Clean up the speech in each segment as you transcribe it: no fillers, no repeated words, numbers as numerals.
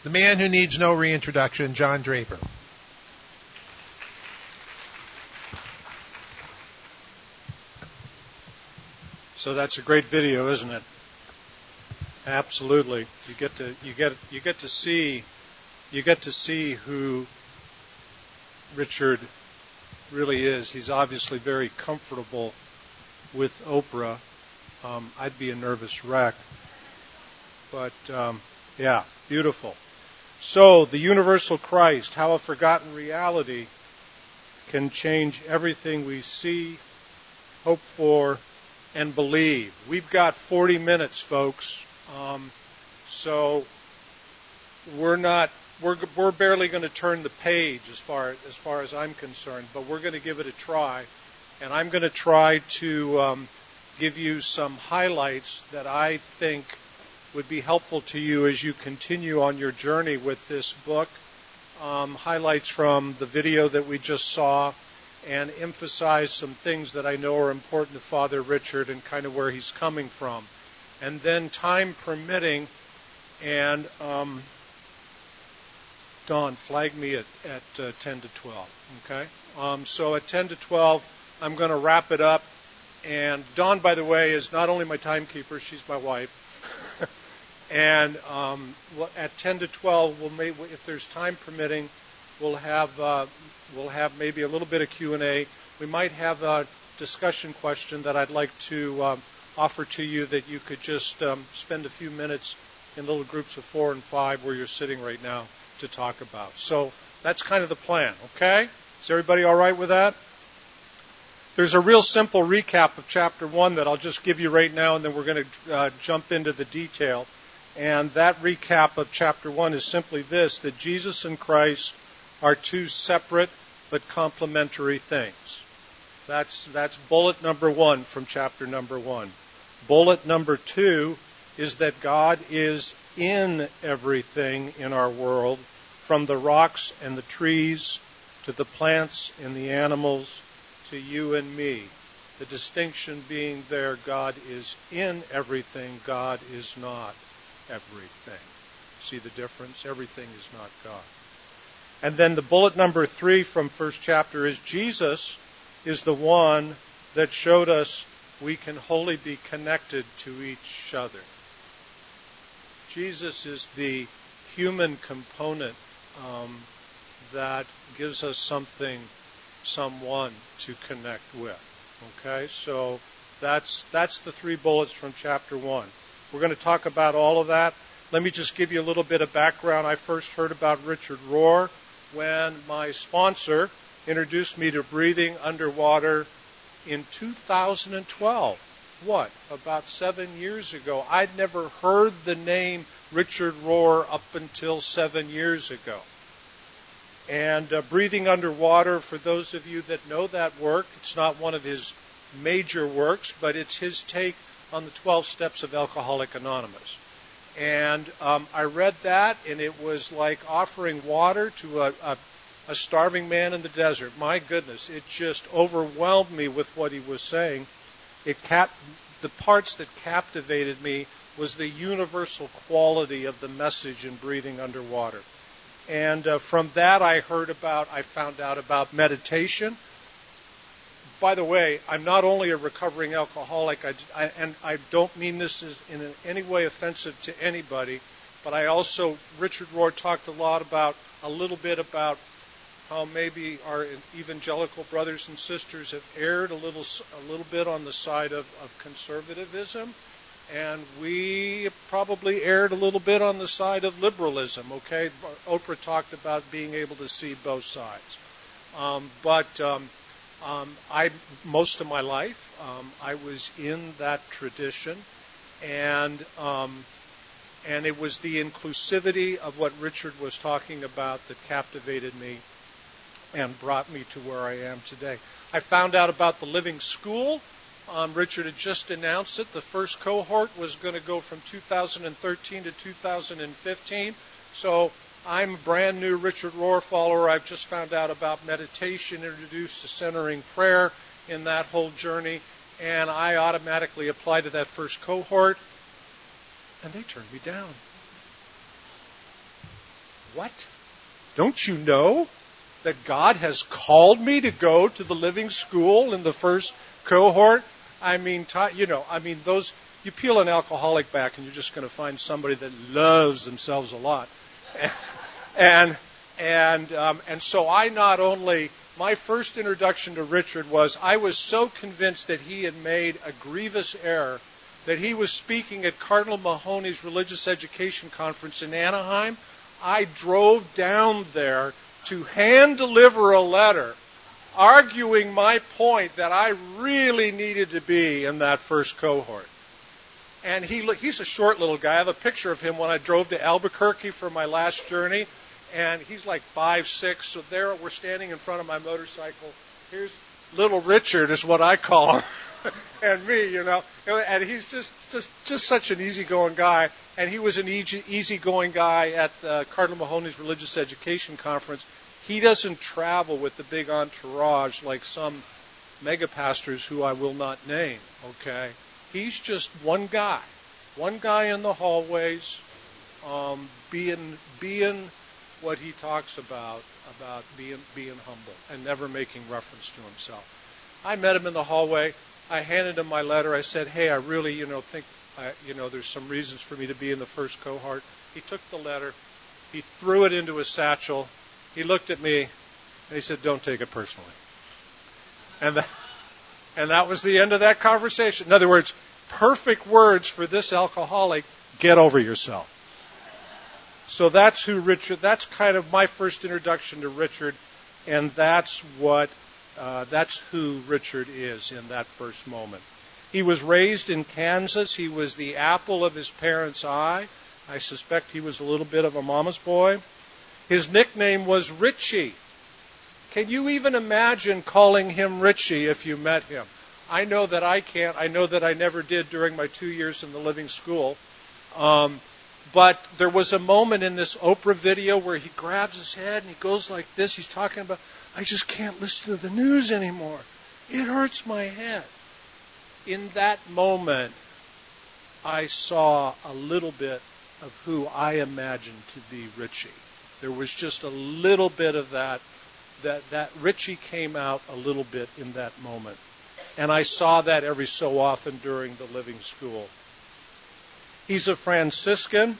The man who needs no reintroduction, John Draper. So that's a great video, isn't it? Absolutely. You get to see who Richard really is. He's obviously very comfortable with Oprah. I'd be a nervous wreck. But yeah, beautiful. So the universal Christ, how a forgotten reality can change everything we see, hope for, and believe. We've got 40 minutes, folks. So we're barely going to turn the page as far as I'm concerned, but we're going to give it a try, and I'm going to try to give you some highlights that I think would be helpful to you as you continue on your journey with this book. Highlights from the video that we just saw, and emphasize some things that I know are important to Father Richard and kind of where he's coming from. And then, time permitting, and Don, flag me at 10 to 12, okay? So at 10 to 12, I'm going to wrap it up. And Dawn, by the way, is not only my timekeeper, she's my wife. And at 10 to 12, if there's time permitting, we'll have maybe a little bit of Q&A. We might have a discussion question that I'd like to offer to you that you could just spend a few minutes in little groups of 4 and 5 where you're sitting right now to talk about. So that's kind of the plan, okay? Is everybody all right with that? There's a real simple recap of Chapter 1 that I'll just give you right now, and then we're going to jump into the detail. And that recap of Chapter 1 is simply this, that Jesus and Christ are two separate but complementary things. That's bullet number 1 from chapter number 1. Bullet number 2 is that God is in everything in our world, from the rocks and the trees to the plants and the animals to you and me. The distinction being there, God is in everything, God is not everything. See the difference? Everything is not God. And then the bullet number 3 from first chapter is Jesus is the one that showed us we can wholly be connected to each other. Jesus is the human component that gives us someone to connect with. Okay, so that's the 3 bullets from chapter 1. We're going to talk about all of that. Let me just give you a little bit of background. I first heard about Richard Rohr when my sponsor introduced me to breathing underwater in 2012. What? About 7 years ago. I'd never heard the name Richard Rohr up until 7 years ago. And breathing underwater, for those of you that know that work, it's not one of his major works, but it's his take on the 12 steps of Alcoholics Anonymous. And I read that, and it was like offering water to a starving man in the desert. My goodness, it just overwhelmed me with what he was saying. The parts that captivated me was the universal quality of the message in breathing underwater. And from that, I found out about meditation. By the way, I'm not only a recovering alcoholic, and I don't mean this as in any way offensive to anybody, but Richard Rohr talked a little bit about how maybe our evangelical brothers and sisters have erred a little bit on the side of conservatism, and we probably erred a little bit on the side of liberalism. Okay, Oprah talked about being able to see both sides, most of my life, I was in that tradition, and it was the inclusivity of what Richard was talking about that captivated me and brought me to where I am today. I found out about the Living School. Richard had just announced it. The first cohort was going to go from 2013 to 2015. So I'm a brand new Richard Rohr follower. I've just found out about meditation, introduced to centering prayer in that whole journey, and I automatically applied to that first cohort, and they turned me down. what? Don't you know that God has called me to go to the living school in the first cohort? I mean, those, you peel an alcoholic back and you're just going to find somebody that loves themselves a lot. And so I not only, my first introduction to Richard was, I was so convinced that he had made a grievous error, that he was speaking at Cardinal Mahoney's Religious Education Conference in Anaheim. I drove down there to hand deliver a letter arguing my point that I really needed to be in that first cohort. And he's a short little guy. I have a picture of him when I drove to Albuquerque for my last journey. And he's like 5'6", so there we're standing in front of my motorcycle. Here's little Richard is what I call him. And me, and he's just such an easygoing guy. And he was an easygoing guy at Cardinal Mahoney's Religious Education Conference. He doesn't travel with the big entourage like some mega pastors who I will not name, okay? He's just one guy in the hallways, being what he talks about being humble and never making reference to himself. I met him in the hallway. I handed him my letter. I said, hey, I really, think, there's some reasons for me to be in the first cohort. He took the letter. He threw it into his satchel. He looked at me, and he said, don't take it personally. And that was the end of that conversation. In other words, perfect words for this alcoholic, get over yourself. So that's kind of my first introduction to Richard, and that's who Richard is in that first moment. He was raised in Kansas. He was the apple of his parents' eye. I suspect he was a little bit of a mama's boy. His nickname was Richie. Can you even imagine calling him Richie if you met him? I know that I can't. I know that I never did during my 2 years in the living school. But there was a moment in this Oprah video where he grabs his head and he goes like this. He's talking about, I just can't listen to the news anymore. It hurts my head. In that moment, I saw a little bit of who I imagined to be Richie. There was just a little bit of that Richie came out a little bit in that moment. And I saw that every so often during the living school. He's a Franciscan.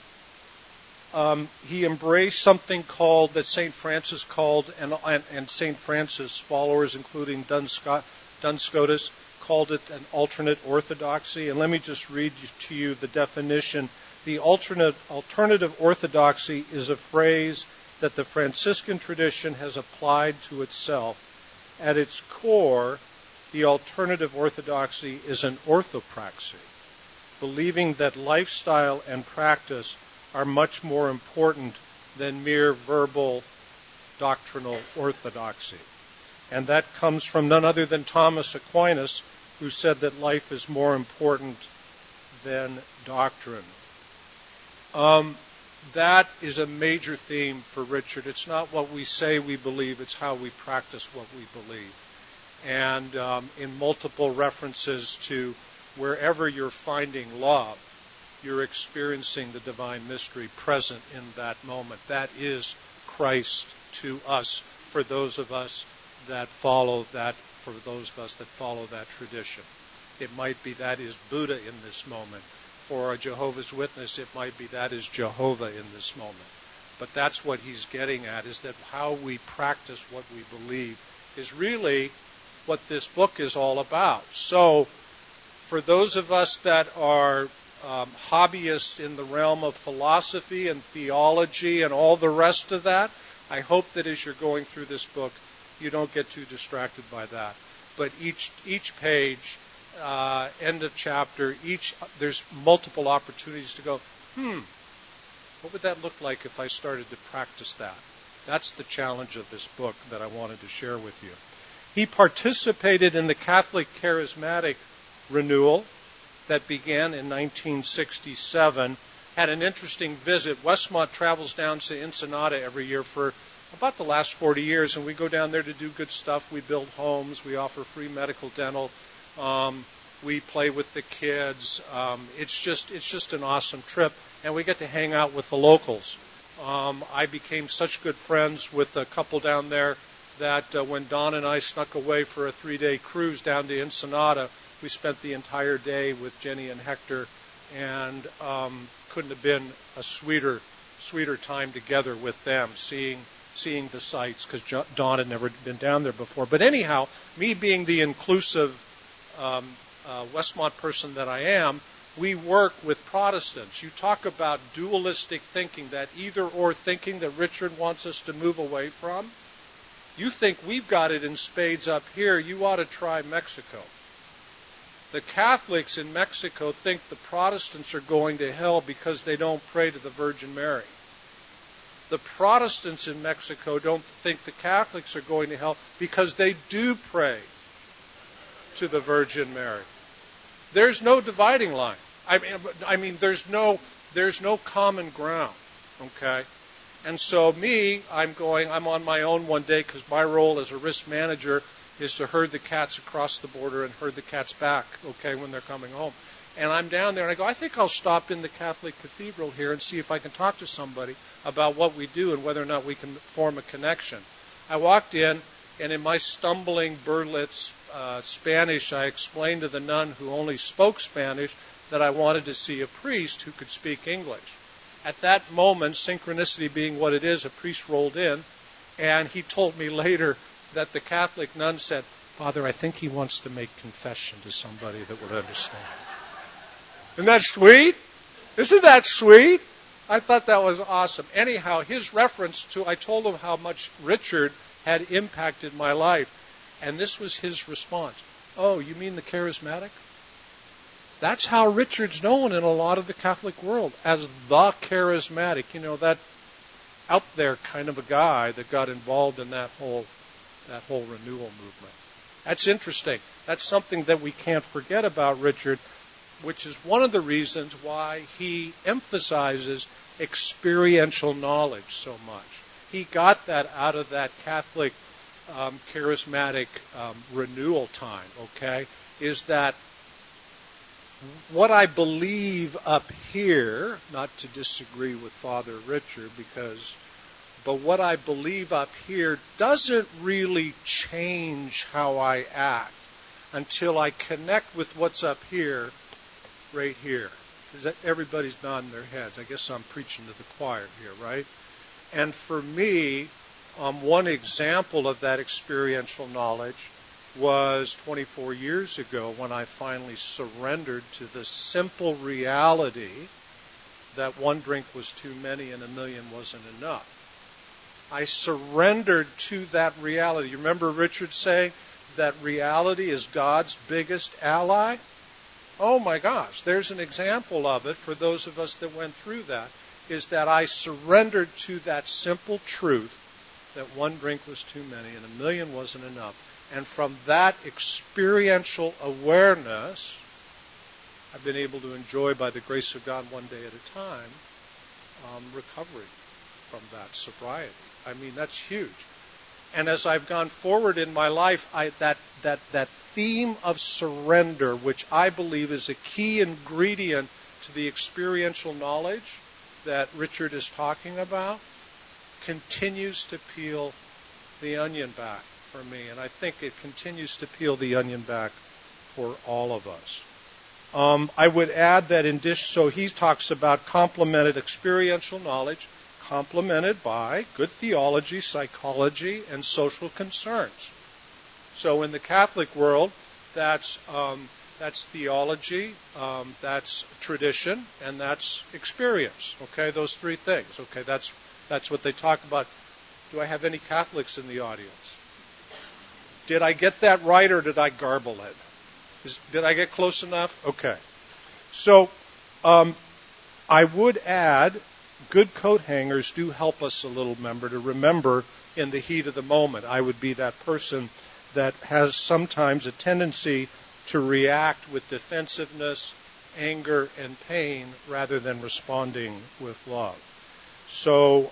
He embraced something that St. Francis called, and St. Francis followers, including Duns Scotus, called it an alternate orthodoxy. And let me just read to you the definition. The alternative orthodoxy is a phrase that the Franciscan tradition has applied to itself. At its core, the alternative orthodoxy is an orthopraxy, believing that lifestyle and practice are much more important than mere verbal doctrinal orthodoxy. And that comes from none other than Thomas Aquinas, who said that life is more important than doctrine. That is a major theme for Richard. It's not what we say we believe, it's how we practice what we believe. And in multiple references to wherever you're finding love, you're experiencing the divine mystery present in that moment. That is Christ to us, for those of us that follow that tradition. It might be that is Buddha in this moment. For a Jehovah's Witness, it might be that is Jehovah in this moment. But that's what he's getting at, is that how we practice what we believe is really what this book is all about. So for those of us that are hobbyists in the realm of philosophy and theology and all the rest of that, I hope that as you're going through this book, you don't get too distracted by that. But each page, end of chapter, there's multiple opportunities to go, what would that look like if I started to practice that? That's the challenge of this book that I wanted to share with you. He participated in the Catholic Charismatic Renewal that began in 1967, had an interesting visit. Westmont travels down to Ensenada every year for about the last 40 years, and we go down there to do good stuff. We build homes. We offer free medical, dental. We play with the kids. It's just an awesome trip, and we get to hang out with the locals. I became such good friends with a couple down there that when Don and I snuck away for a 3-day cruise down to Ensenada, we spent the entire day with Jenny and Hector, and couldn't have been a sweeter time together with them, seeing the sights, because Don had never been down there before. But anyhow, me being the inclusive Westmont person that I am, we work with Protestants. You talk about dualistic thinking, that either-or thinking that Richard wants us to move away from. You think we've got it in spades up here, you ought to try Mexico. The Catholics in Mexico think the Protestants are going to hell because they don't pray to the Virgin Mary. The Protestants in Mexico don't think the Catholics are going to hell because they do pray to the Virgin Mary. There's no dividing line. I mean, there's no common ground. Okay, and so I'm on my own one day because my role as a risk manager is to herd the cats across the border and herd the cats back. Okay, when they're coming home. And I'm down there, and I go, I think I'll stop in the Catholic Cathedral here and see if I can talk to somebody about what we do and whether or not we can form a connection. I walked in, and in my stumbling Berlitz Spanish, I explained to the nun who only spoke Spanish that I wanted to see a priest who could speak English. At that moment, synchronicity being what it is, a priest rolled in, and he told me later that the Catholic nun said, Father, I think he wants to make confession to somebody that would understand. Isn't that sweet? Isn't that sweet? I thought that was awesome. Anyhow, his reference to, I told him how much Richard had impacted my life. And this was his response. Oh, you mean the charismatic? That's how Richard's known in a lot of the Catholic world, as the charismatic. You know, that out there kind of a guy that got involved in that whole renewal movement. That's interesting. That's something that we can't forget about Richard, which is one of the reasons why he emphasizes experiential knowledge so much. He got that out of that Catholic charismatic renewal time, okay, is that what I believe up here, not to disagree with Father Richard, but what I believe up here doesn't really change how I act until I connect with what's up here, right here. Everybody's nodding their heads. I guess I'm preaching to the choir here, right? And for me, one example of that experiential knowledge was 24 years ago when I finally surrendered to the simple reality that one drink was too many and a million wasn't enough. I surrendered to that reality. You remember Richard saying that reality is God's biggest ally? Oh my gosh, there's an example of it for those of us that went through that, is that I surrendered to that simple truth that one drink was too many and a million wasn't enough. And from that experiential awareness, I've been able to enjoy, by the grace of God, one day at a time, recovery from that sobriety. I mean, that's huge. And as I've gone forward in my life, that theme of surrender, which I believe is a key ingredient to the experiential knowledge that Richard is talking about, continues to peel the onion back for me. And I think it continues to peel the onion back for all of us. I would add that so he talks about complemented experiential knowledge, complemented by good theology, psychology, and social concerns. So in the Catholic world, that's theology, that's tradition, and that's experience. Okay, those three things. Okay, that's what they talk about. Do I have any Catholics in the audience? Did I get that right, or did I garble it? Did I get close enough? Okay. So I would add, good coat hangers do help us a little, to remember in the heat of the moment. I would be that person that has sometimes a tendency to react with defensiveness, anger, and pain rather than responding with love. So,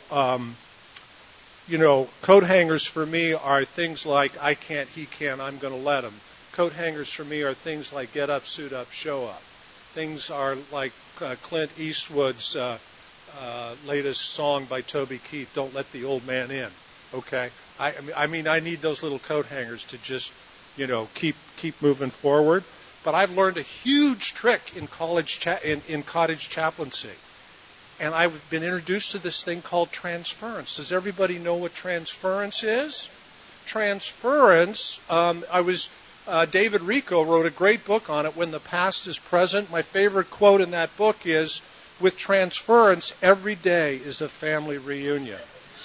coat hangers for me are things like, I can't, he can, I'm going to let him. Coat hangers for me are things like get up, suit up, show up. Things are like Clint Eastwood's latest song by Toby Keith, "Don't Let the Old Man In." Okay, I mean, I need those little coat hangers to just, keep moving forward. But I've learned a huge trick in in cottage chaplaincy, and I've been introduced to this thing called transference. Does everybody know what transference is? Transference. David Rico wrote a great book on it, When the Past is Present. My favorite quote in that book is, "With transference, every day is a family reunion."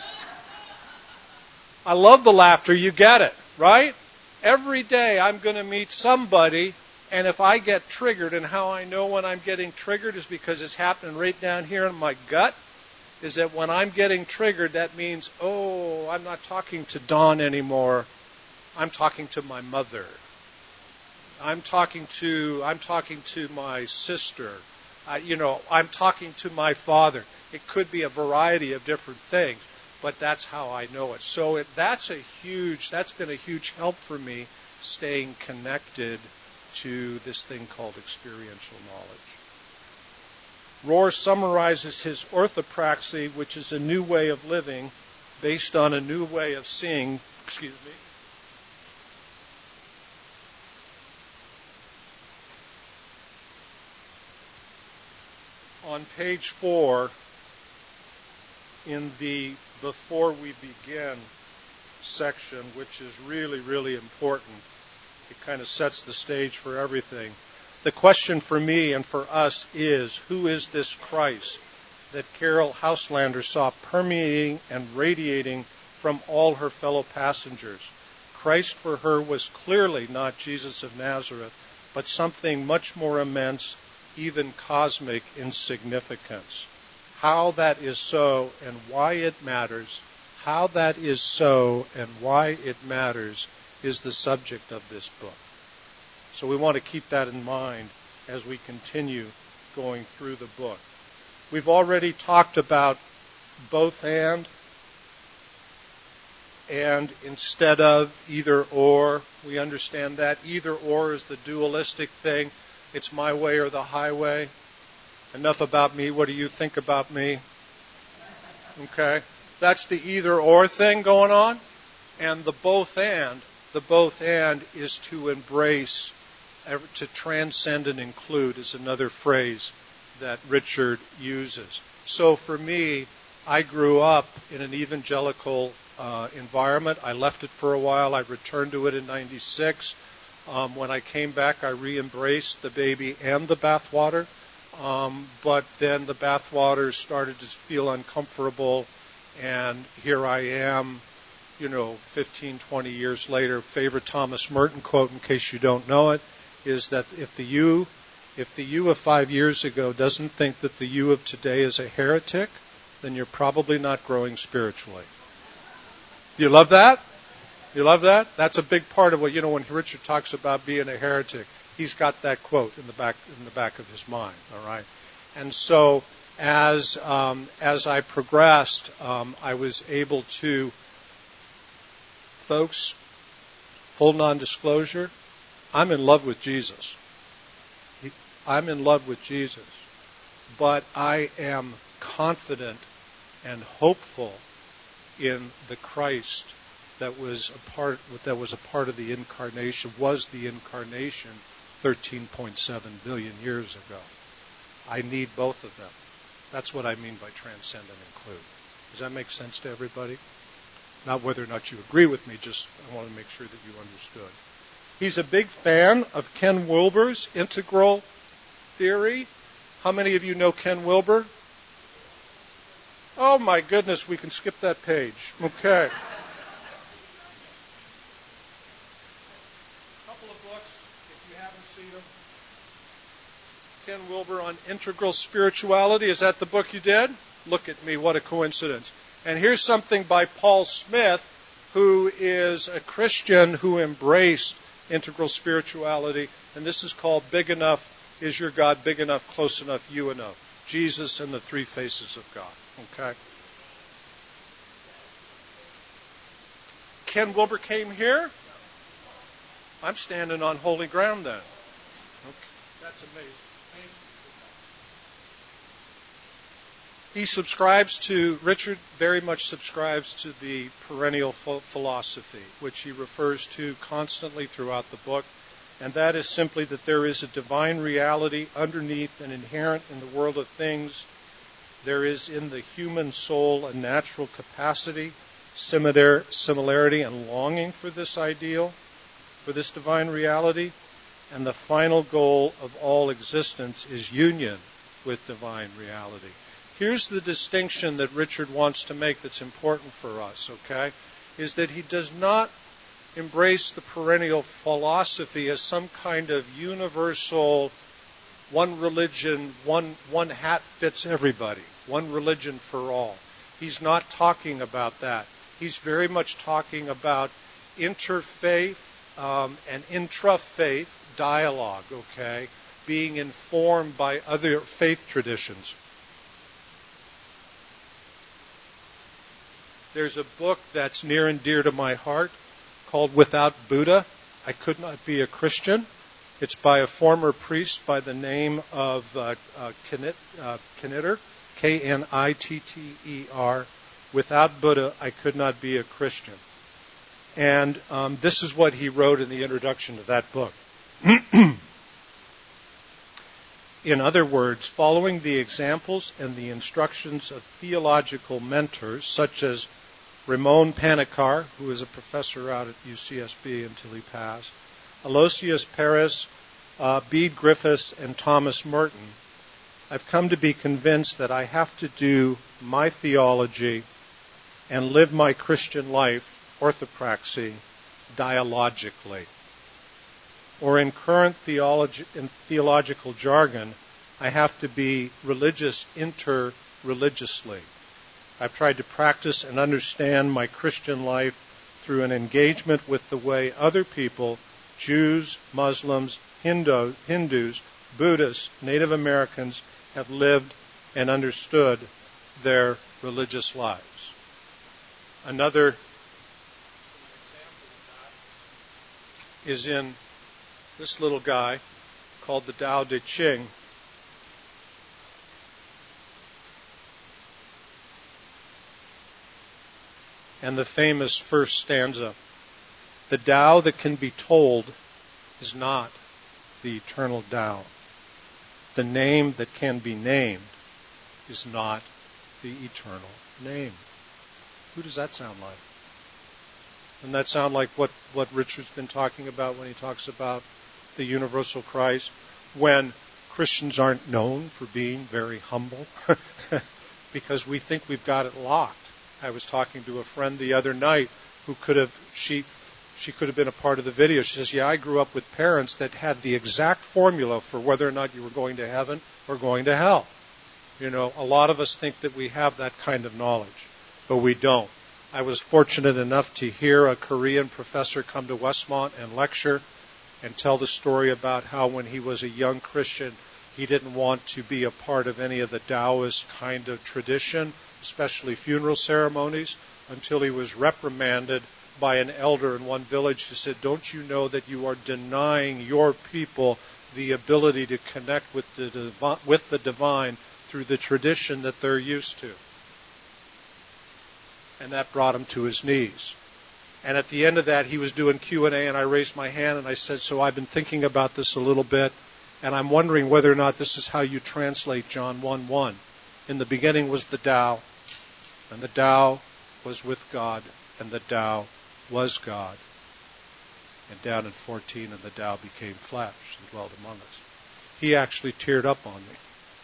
I love the laughter. You get it, right? Every day I'm going to meet somebody, and if I get triggered, and how I know when I'm getting triggered is because it's happening right down here in my gut, is that when I'm getting triggered, that means, I'm not talking to Dawn anymore. I'm talking to my mother. I'm talking to my sister. I'm talking to my father. It could be a variety of different things, but that's how I know it. So that's been a huge help for me staying connected to this thing called experiential knowledge. Rohr summarizes his orthopraxy, which is a new way of living based on a new way of seeing, on page 4 in the "Before We Begin" section, which is really, really important. It kind of sets the stage for everything. The question for me and for us is, who is this Christ that Carol Houselander saw permeating and radiating from all her fellow passengers? Christ for her was clearly not Jesus of Nazareth, but something much more immense, even cosmic in significance. How that is so and why it matters, is the subject of this book. So we want to keep that in mind as we continue going through the book. We've already talked about both and instead of either or. We understand that either or is the dualistic thing. It's my way or the highway. Enough about me. What do you think about me? Okay. That's the either or thing going on. And the both and is to embrace, to transcend and include is another phrase that Richard uses. So for me, I grew up in an evangelical environment. I left it for a while. I returned to it in 96. When I came back, I re-embraced the baby and the bathwater. But then the bathwater started to feel uncomfortable, and here I am, 15, 20 years later. Favorite Thomas Merton quote, in case you don't know it, is that if the you of 5 years ago doesn't think that the you of today is a heretic, then you're probably not growing spiritually. Do you love that? You love that? That's a big part of what, when Richard talks about being a heretic, he's got that quote in the back of his mind, all right? And so as I progressed, I was able to, folks, full non-disclosure, I'm in love with Jesus. I'm in love with Jesus. But I am confident and hopeful in the Christ that was a part of the incarnation, was the incarnation 13.7 billion years ago. I need both of them. That's what I mean by transcend and include. Does that make sense to everybody? Not whether or not you agree with me, just I want to make sure that you understood. He's a big fan of Ken Wilber's integral theory. How many of you know Ken Wilber? Oh my goodness, we can skip that page. Okay. Couple of books, if you haven't seen them. Ken Wilber on integral spirituality. Is that the book you did? Look at me, what a coincidence. And here's something by Paul Smith, who is a Christian who embraced integral spirituality. And this is called Big Enough. Is Your God Big Enough, Close Enough, You Enough? Jesus and the Three Faces of God. Okay. Ken Wilber came here. I'm standing on holy ground then. Okay. That's amazing. Thank Richard very much subscribes to the perennial philosophy, which he refers to constantly throughout the book, and that is simply that there is a divine reality underneath and inherent in the world of things. There is in the human soul a natural capacity, similarity, and longing for this ideal, for this divine reality, and the final goal of all existence is union with divine reality. Here's the distinction that Richard wants to make that's important for us, okay, is that he does not embrace the perennial philosophy as some kind of universal, one religion, one hat fits everybody, one religion for all. He's not talking about that. He's very much talking about interfaith and intra-faith dialogue, okay, being informed by other faith traditions. There's a book that's near and dear to my heart called Without Buddha, I Could Not Be a Christian. It's by a former priest by the name of Knitter, K-N-I-T-T-E-R. Without Buddha, I Could Not Be a Christian. And this is what he wrote in the introduction to that book. In other words, following the examples and the instructions of theological mentors such as Ramon Panikkar, who was a professor out at UCSB until he passed, Aloysius Perez, Bede Griffiths, and Thomas Merton, I've come to be convinced that I have to do my theology and live my Christian life, orthopraxy, dialogically. Or in current theological jargon, I have to be religious inter-religiously. I've tried to practice and understand my Christian life through an engagement with the way other people, Jews, Muslims, Hindus, Buddhists, Native Americans, have lived and understood their religious lives. Another example of that is in this little guy called the Tao Te Ching. And the famous first stanza, the Tao that can be told is not the eternal Tao. The name that can be named is not the eternal name. Who does that sound like? Doesn't that sound like what Richard's been talking about when he talks about the universal Christ, when Christians aren't known for being very humble because we think we've got it locked. I was talking to a friend the other night who she could have been a part of the video. She says, yeah, I grew up with parents that had the exact formula for whether or not you were going to heaven or going to hell. You know, a lot of us think that we have that kind of knowledge, but we don't. I was fortunate enough to hear a Korean professor come to Westmont and lecture and tell the story about how when he was a young Christian, he didn't want to be a part of any of the Taoist kind of tradition, especially funeral ceremonies, until he was reprimanded by an elder in one village who said, don't you know that you are denying your people the ability to connect with the divine through the tradition that they're used to? And that brought him to his knees. And at the end of that, he was doing Q&A, and I raised my hand and I said, so I've been thinking about this a little bit, and I'm wondering whether or not this is how you translate John 1:1. In the beginning was the Tao, and the Tao was with God, and the Tao was God. And down in 14, and the Tao became flesh and dwelt among us. He actually teared up on me.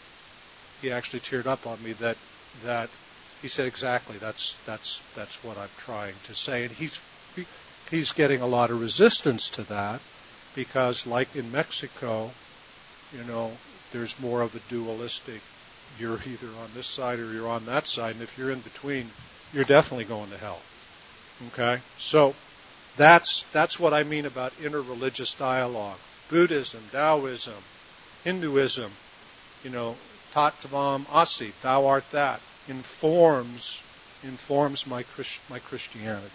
That he said, exactly, that's what I'm trying to say. And he's getting a lot of resistance to that because, like in Mexico, you know, there's more of a dualistic, you're either on this side or you're on that side, and if you're in between, you're definitely going to hell. Okay? So that's what I mean about interreligious dialogue. Buddhism, Taoism, Hinduism, you know, Tat Tvam Asi, thou art that, informs my Christianity.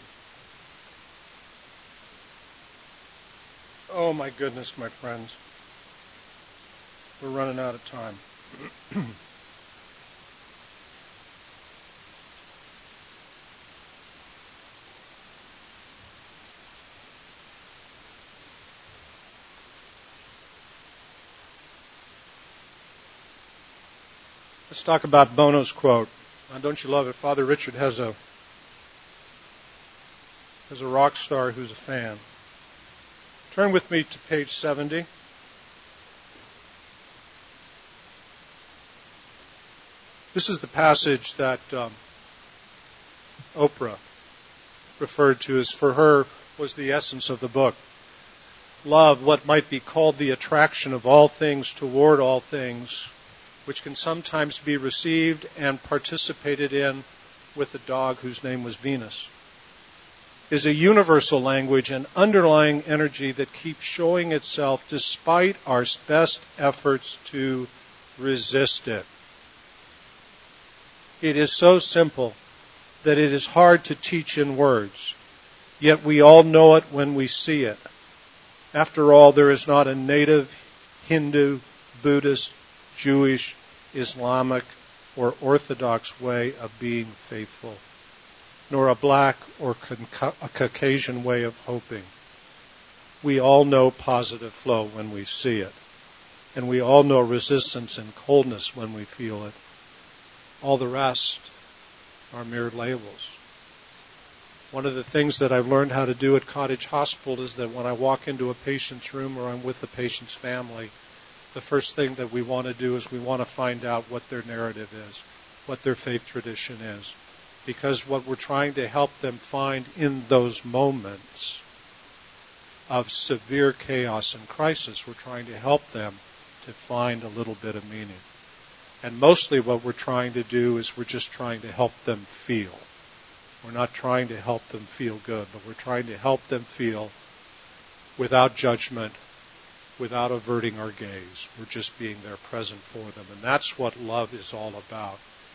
Oh my goodness, my friends. We're running out of time. Let's talk about Bono's quote. Now, don't you love it? Father Richard has a rock star who's a fan. Turn with me to page 70. This is the passage that Oprah referred to as, for her, was the essence of the book. Love, what might be called the attraction of all things toward all things, which can sometimes be received and participated in with a dog whose name was Venus, is a universal language and underlying energy that keeps showing itself despite our best efforts to resist it. It is so simple that it is hard to teach in words, yet we all know it when we see it. After all, there is not a native Hindu, Buddhist, Jewish, Islamic, or Orthodox way of being faithful, nor a black or a Caucasian way of hoping. We all know positive flow when we see it, and we all know resistance and coldness when we feel it. All the rest are mere labels. One of the things that I've learned how to do at Cottage Hospital is that when I walk into a patient's room or I'm with the patient's family, the first thing that we want to do is we want to find out what their narrative is, what their faith tradition is. Because what we're trying to help them find in those moments of severe chaos and crisis, we're trying to help them to find a little bit of meaning. And mostly what we're trying to do is we're just trying to help them feel. We're not trying to help them feel good, but we're trying to help them feel without judgment, without averting our gaze. We're just being there present for them. And that's what love is all about.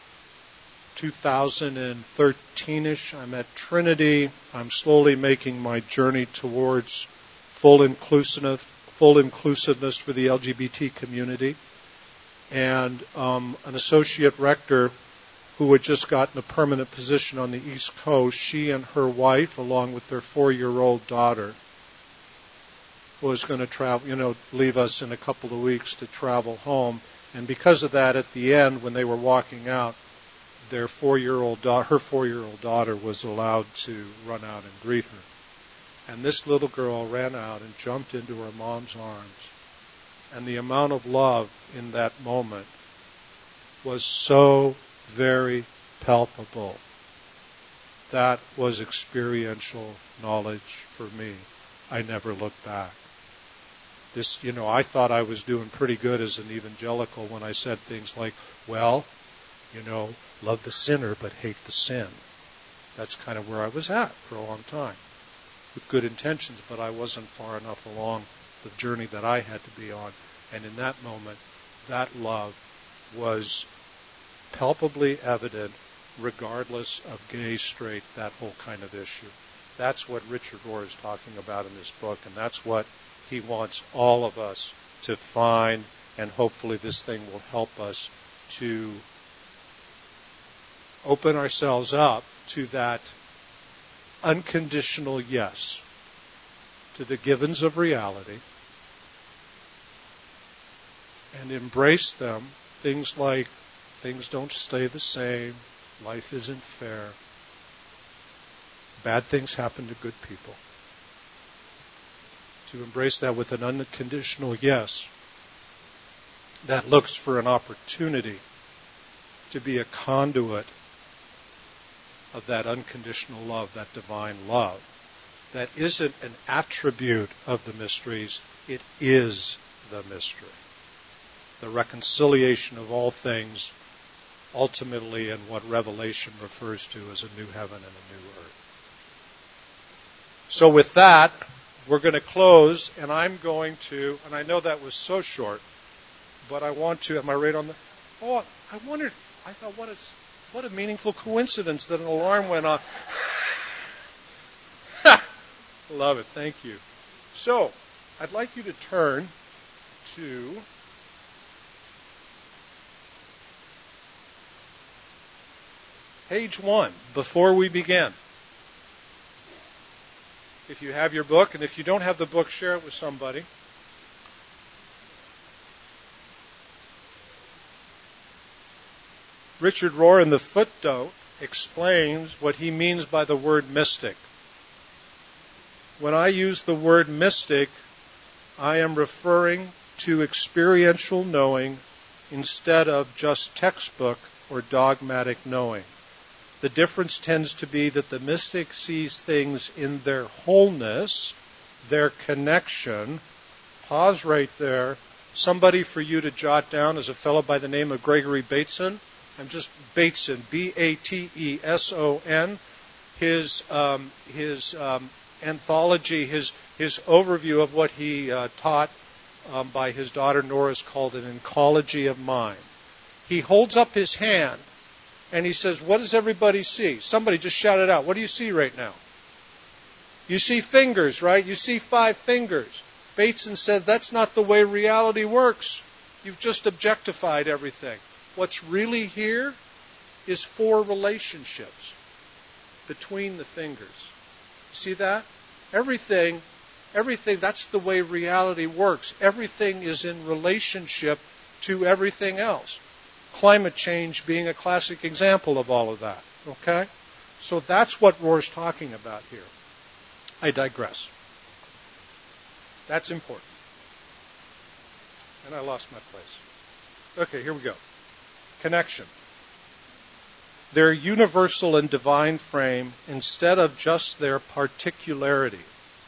2013-ish, I'm at Trinity. I'm slowly making my journey towards full inclusiveness for the LGBT community. And an associate rector who had just gotten a permanent position on the East Coast, she and her wife, along with their 4-year-old daughter, was going to travel, leave us in a couple of weeks to travel home. And because of that, at the end, when they were walking out, her 4-year-old daughter was allowed to run out and greet her. And this little girl ran out and jumped into her mom's arms. And the amount of love in that moment was so very palpable. That was experiential knowledge for me. I never looked back. I thought I was doing pretty good as an evangelical when I said things like, love the sinner but hate the sin. That's kind of where I was at for a long time, with good intentions, but I wasn't far enough along the journey that I had to be on. And in that moment, that love was palpably evident, regardless of gay, straight, that whole kind of issue. That's what Richard Rohr is talking about in this book, and that's what he wants all of us to find, and hopefully this thing will help us to open ourselves up to that unconditional yes to the givens of reality and embrace them. Things like things don't stay the same, life isn't fair, bad things happen to good people. To embrace that with an unconditional yes that looks for an opportunity to be a conduit of that unconditional love, that divine love. That isn't an attribute of the mysteries, it is the mystery. The reconciliation of all things, ultimately in what Revelation refers to as a new heaven and a new earth. So with that, we're going to close, and I'm going to, and I know that was so short, but I want to, am I right on the, I thought, what a meaningful coincidence that an alarm went off. Love it, thank you. So, I'd like you to turn to page 1, before we begin. If you have your book, and if you don't have the book, share it with somebody. Richard Rohr in the footnote explains what he means by the word mystic. When I use the word mystic, I am referring to experiential knowing instead of just textbook or dogmatic knowing. The difference tends to be that the mystic sees things in their wholeness, their connection. Pause right there. Somebody for you to jot down is a fellow by the name of Gregory Bateson. I'm just Bateson, B-A-T-E-S-O-N. His anthology, his overview of what he taught by his daughter Nora is called An Ecology of Mind. He holds up his hand and he says, what does everybody see? Somebody just shout it out. What do you see right now? You see fingers, right? You see 5 fingers. Bateson said that's not the way reality works. You've just objectified everything. What's really here is 4 relationships between the fingers. See that? Everything, that's the way reality works. Everything is in relationship to everything else. Climate change being a classic example of all of that. Okay? So that's what Rohr's talking about here. I digress. That's important. And I lost my place. Okay, here we go. Connection. Their universal and divine frame instead of just their particularity.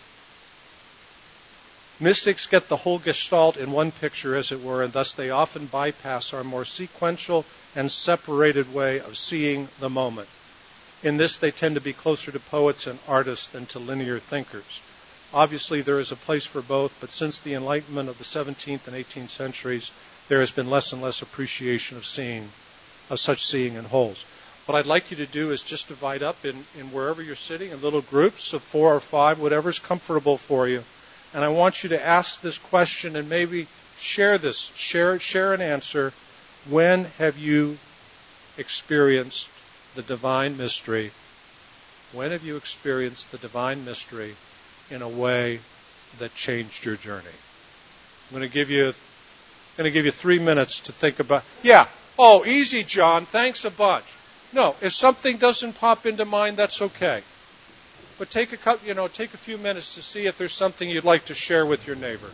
Mystics get the whole gestalt in one picture, as it were, and thus they often bypass our more sequential and separated way of seeing the moment. In this, they tend to be closer to poets and artists than to linear thinkers. Obviously, there is a place for both, but since the Enlightenment of the 17th and 18th centuries, there has been less and less appreciation of such seeing in wholes. What I'd like you to do is just divide up in wherever you're sitting in little groups of 4 or 5, whatever's comfortable for you. And I want you to ask this question and maybe share an answer. When have you experienced the divine mystery? When have you experienced the divine mystery in a way that changed your journey? I'm going to give you 3 minutes to think about. Yeah. Oh, easy, John. Thanks a bunch. No, if something doesn't pop into mind, that's okay. But take a few minutes to see if there's something you'd like to share with your neighbor.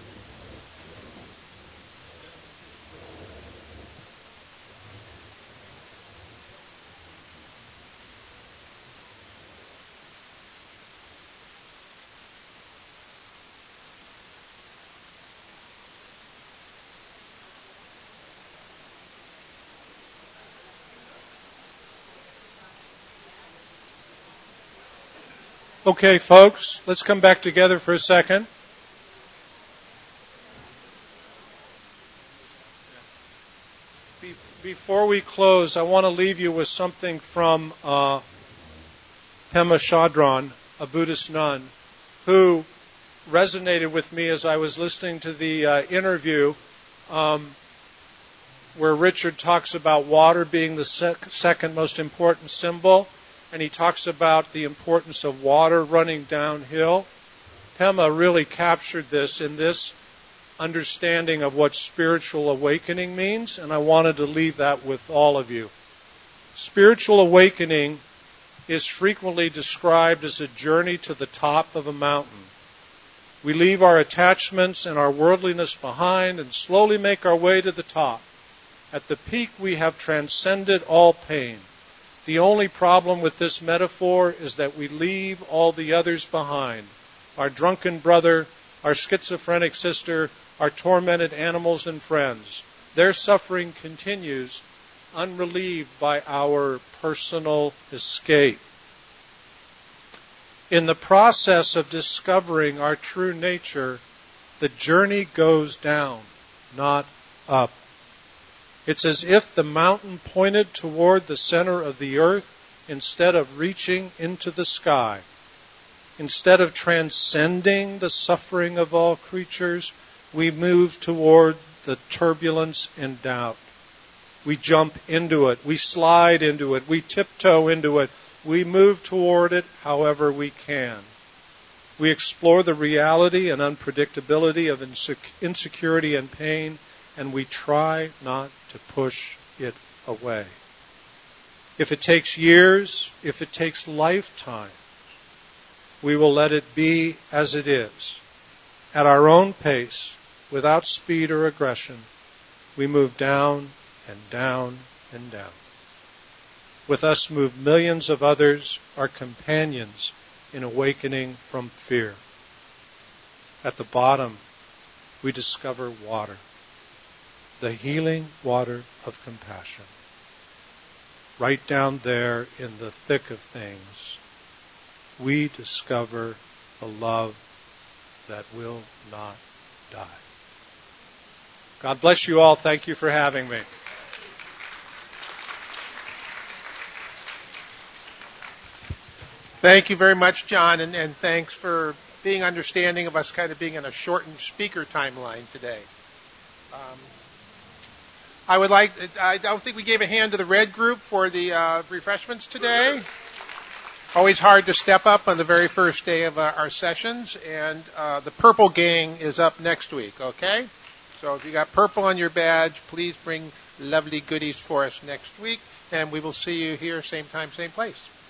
Okay, folks, let's come back together for a second. Before we close, I want to leave you with something from Pema Chodron, a Buddhist nun, who resonated with me as I was listening to the interview where Richard talks about water being the second most important symbol, and he talks about the importance of water running downhill. Pema really captured this in this understanding of what spiritual awakening means, and I wanted to leave that with all of you. Spiritual awakening is frequently described as a journey to the top of a mountain. We leave our attachments and our worldliness behind and slowly make our way to the top. At the peak, we have transcended all pain. The only problem with this metaphor is that we leave all the others behind. Our drunken brother, our schizophrenic sister, our tormented animals and friends. Their suffering continues unrelieved by our personal escape. In the process of discovering our true nature, the journey goes down, not up. It's as if the mountain pointed toward the center of the earth instead of reaching into the sky. Instead of transcending the suffering of all creatures, we move toward the turbulence and doubt. We jump into it. We slide into it. We tiptoe into it. We move toward it however we can. We explore the reality and unpredictability of insecurity and pain, and we try not to push it away. If it takes years, if it takes lifetime, we will let it be as it is. At our own pace, without speed or aggression, we move down and down and down. With us move millions of others, our companions in awakening from fear. At the bottom, we discover water, the healing water of compassion. Right down there in the thick of things, we discover the love that will not die. God bless you all. Thank you for having me. Thank you very much, John, and thanks for being understanding of us kind of being in a shortened speaker timeline today. I don't think we gave a hand to the red group for the refreshments today. Always hard to step up on the very first day of our sessions, and the purple gang is up next week, okay? So if you got purple on your badge, please bring lovely goodies for us next week, and we will see you here same time, same place.